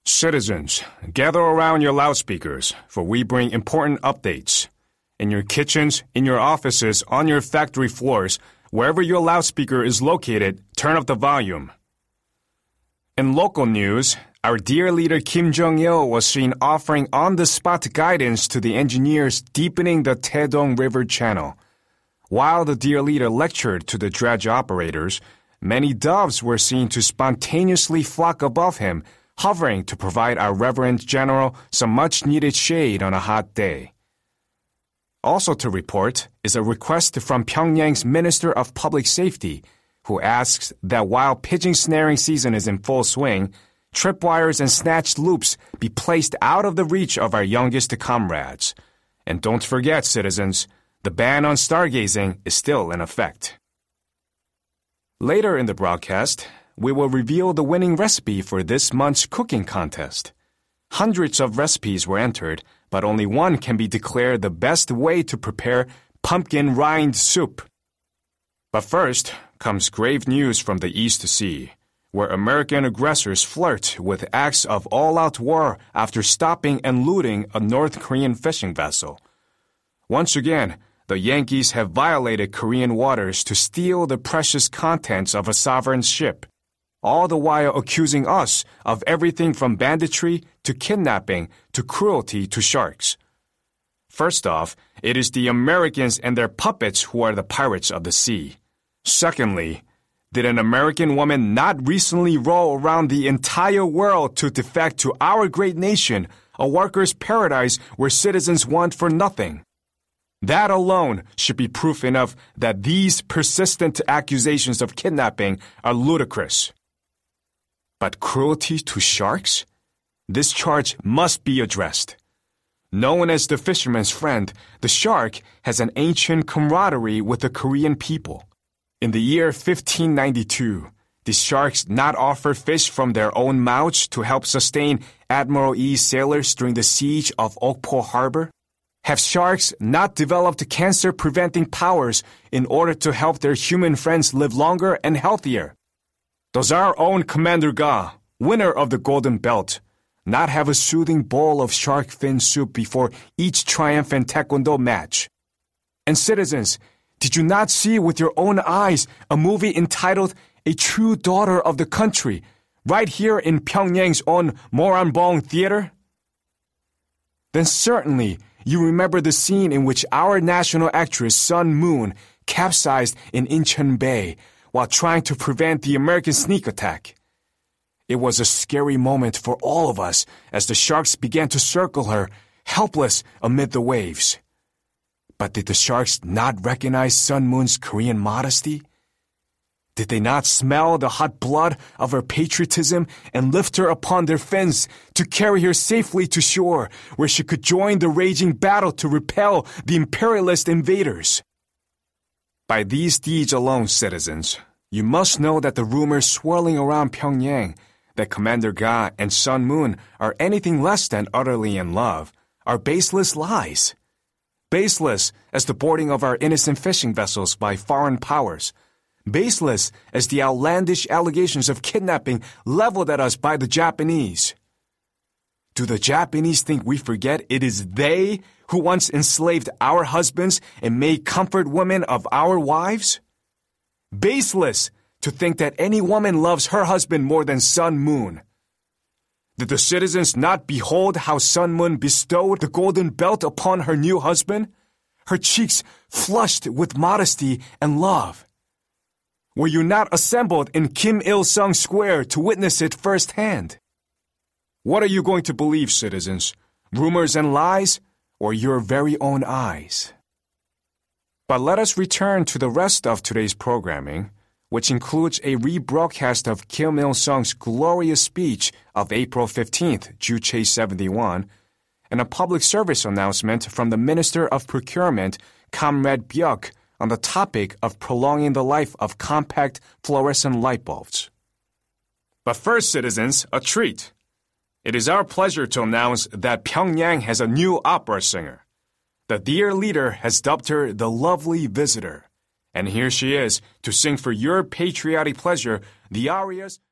Citizens, gather around your loudspeakers, for we bring important updates. In your kitchens, in your offices, on your factory floors, wherever your loudspeaker is located, turn up the volume. In local news, our dear leader Kim Jong-il was seen offering on-the-spot guidance to the engineers deepening the Taedong River channel. While the dear leader lectured to the dredge operators, many doves were seen to spontaneously flock above him, hovering to provide our Reverend General some much-needed shade on a hot day. Also to report is a request from Pyongyang's Minister of Public Safety, who asks that while pigeon snaring season is in full swing, tripwires and snatched loops be placed out of the reach of our youngest comrades. And don't forget, citizens, the ban on stargazing is still in effect. Later in the broadcast, we will reveal the winning recipe for this month's cooking contest. Hundreds of recipes were entered, but only one can be declared the best way to prepare pumpkin rind soup. But first comes grave news from the East Sea, where American aggressors flirt with acts of all-out war after stopping and looting a North Korean fishing vessel. Once again, the Yankees have violated Korean waters to steal the precious contents of a sovereign ship, all the while accusing us of everything from banditry to kidnapping to cruelty to sharks. First off, it is the Americans and their puppets who are the pirates of the sea. Secondly, did an American woman not recently roll around the entire world to defect to our great nation, a workers' paradise where citizens want for nothing? That alone should be proof enough that these persistent accusations of kidnapping are ludicrous. But cruelty to sharks? This charge must be addressed. Known as the fisherman's friend, the shark has an ancient camaraderie with the Korean people. In the year 1592, did sharks not offer fish from their own mouths to help sustain Admiral Yi's sailors during the siege of Okpo Harbor? Have sharks not developed cancer-preventing powers in order to help their human friends live longer and healthier? Does our own Commander Ga, winner of the Golden Belt, not have a soothing bowl of shark fin soup before each triumphant taekwondo match? And citizens, did you not see with your own eyes a movie entitled A True Daughter of the Country, right here in Pyongyang's own Moranbong Theater? Then certainly you remember the scene in which our national actress Sun Moon capsized in Incheon Bay while trying to prevent the American sneak attack. It was a scary moment for all of us as the sharks began to circle her, helpless amid the waves. But did the sharks not recognize Sun Moon's Korean modesty? Did they not smell the hot blood of her patriotism and lift her upon their fins to carry her safely to shore, where she could join the raging battle to repel the imperialist invaders? By these deeds alone, citizens, you must know that the rumors swirling around Pyongyang that Commander Ga and Sun Moon are anything less than utterly in love are baseless lies. Baseless as the boarding of our innocent fishing vessels by foreign powers. Baseless as the outlandish allegations of kidnapping leveled at us by the Japanese. Do the Japanese think we forget it is they who once enslaved our husbands and made comfort women of our wives? Baseless to think that any woman loves her husband more than Sun Moon. Did the citizens not behold how Sun Moon bestowed the golden belt upon her new husband? Her cheeks flushed with modesty and love. Were you not assembled in Kim Il-sung Square to witness it firsthand? What are you going to believe, citizens? Rumors and lies, or your very own eyes? But let us return to the rest of today's programming, which includes a rebroadcast of Kim Il-sung's glorious speech of April 15th, Juche 71, and a public service announcement from the Minister of Procurement, Comrade Byuk, on the topic of prolonging the life of compact fluorescent light bulbs. But first, citizens, a treat. It is our pleasure to announce that Pyongyang has a new opera singer. The dear leader has dubbed her the lovely visitor. And here she is to sing for your patriotic pleasure the arias